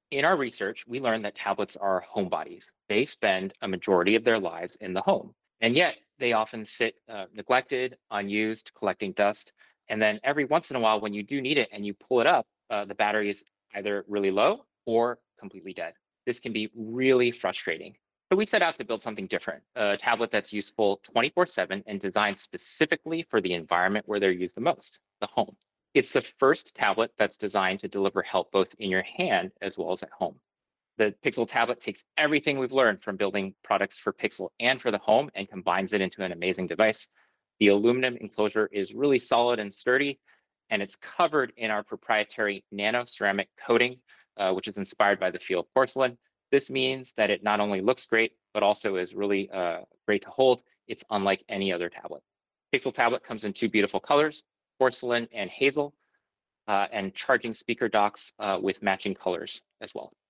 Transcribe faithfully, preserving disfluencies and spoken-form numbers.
In our research, we learned that tablets are homebodies. They spend a majority of their lives in the home, and yet they often sit uh, neglected, unused, collecting dust. And then every once in a while, when you do need it and you pull it up, uh, the battery is either really low or completely dead. This can be really frustrating. So we set out to build something different, a tablet that's useful twenty-four seven and designed specifically for the environment where they're used the most, the home. It's the first tablet that's designed to deliver help both in your hand as well as at home. The Pixel tablet takes everything we've learned from building products for Pixel and for the home and combines it into an amazing device. The aluminum enclosure is really solid and sturdy, and it's covered in our proprietary nano ceramic coating, uh, which is inspired by the feel of porcelain. This means that it not only looks great, but also is really uh, great to hold. It's unlike any other tablet. Pixel tablet comes in two beautiful colors, porcelain and hazel, uh, and charging speaker docks uh, with matching colors as well.